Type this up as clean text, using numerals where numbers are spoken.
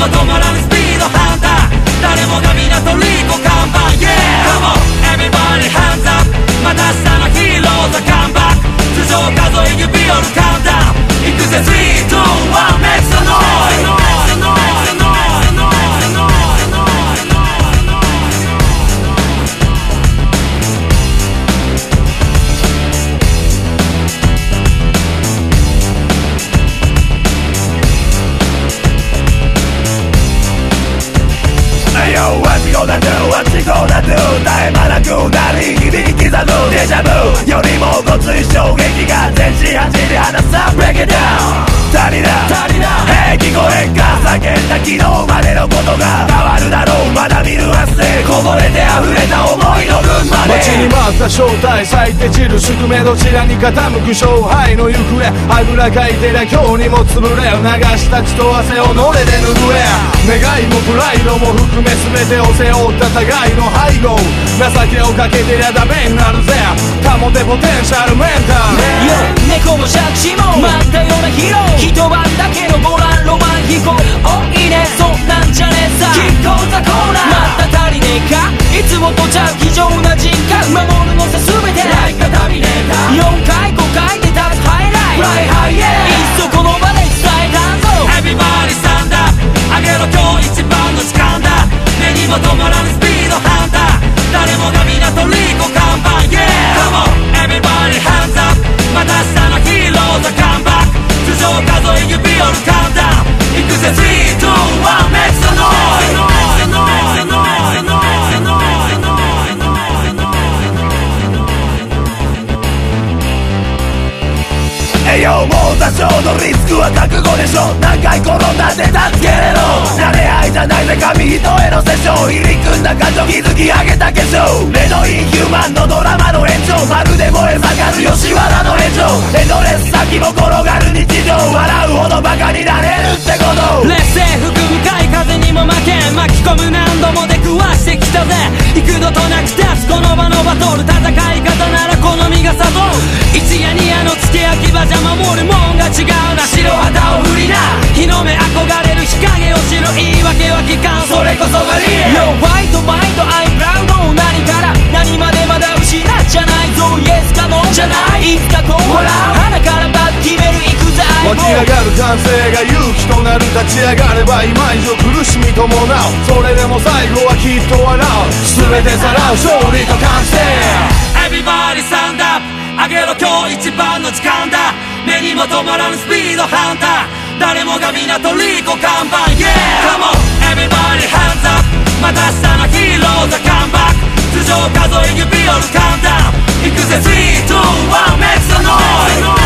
も止まらぬスピードハンター、誰もが皆トリコ看板 Yeah! Come on! Everybody hands up! また明日のヒーローズカムバック、頭上数え指折るカウンダウン、いくぜ 3, 2, 1 Make some noise! What you gonna do? What you gonna do? 絶え間なく鳴り響き刻むデジャブよりもごつい衝撃が全身走り放つ Break it down 足りな聞こえんか叫んだ昨日までのことが変わるだろう、まだ見ぬ明日こぼれて溢れた思いの分まで待ちに待った正体咲いて散る宿命どちらに傾く勝敗の行方、あぐらかいてりゃ今日にも潰れ流した血と汗をのれで拭え、願いもプライドも含め全てを背負った互いの背後、情けをかけてりゃダメになるぜ、保てポテンシャルメンタル、 猫も借子も待ったようなヒーロー、一晩だけのボランロマン飛行、おいいねそんなんじゃねえさ、キッコーザコーナーまた足りねえか、いつもとちゃう非常な人格、守るのさ全てライカタミネーター、4回5回で立つハイライト、ライハイエーいっそこの場で伝えたぞ Everybody stand up 上げろ今日一番の時間だ、目にも止まらぬスピードハンター、誰もが皆トリコ看板 Yeah! Come on! Everybody hands up また明日のヒーローズカムバック、頭上数え指折るカウンダウン、いくぜ 3, 2, 1 Make some noise! もう多少のリスクは覚悟でしょ、何回転んだって助けれろ、慣れ合いじゃないぜ紙一重のセッション、入り組んだ感情築き上げた化粧、レドインヒューマンのドラマの延長、まるで燃え盛る吉原の炎上、エンドレス先も転がる日常、笑うほどバカになれるってこと、 劣勢吹く向かい風にも負けん、巻き込む何度も出くわしてきたぜ、幾度となく立つこの場のバトル、戦い方なら好みが悟る、一夜二夜の付け焼き場じゃ守るもんが違うな、白旗を振りな日の目憧れる日陰を知る言い訳は聞かん、それこそがリエ Yo fight fight I'm proud 何から何までまだ失っちゃないぞ Yes か No じゃないいつかこう笑う鼻からバッ決めるいくぜ湧き上がる歓声が勇気となる、立ち上がれば今以上苦しみ伴う、それでも最後はきっと笑う、全てさらう勝利と完成 Everybody stand up 上げろ今日一番の時間だ、目にも止まらぬスピードハンター、誰もが皆トリコ看板 Yeah! Come on! Everybody hands up また明日のヒーローズカムバック、頭上数え指折るカウンダウン、いくぜ 3, 2, 1 Make some noise!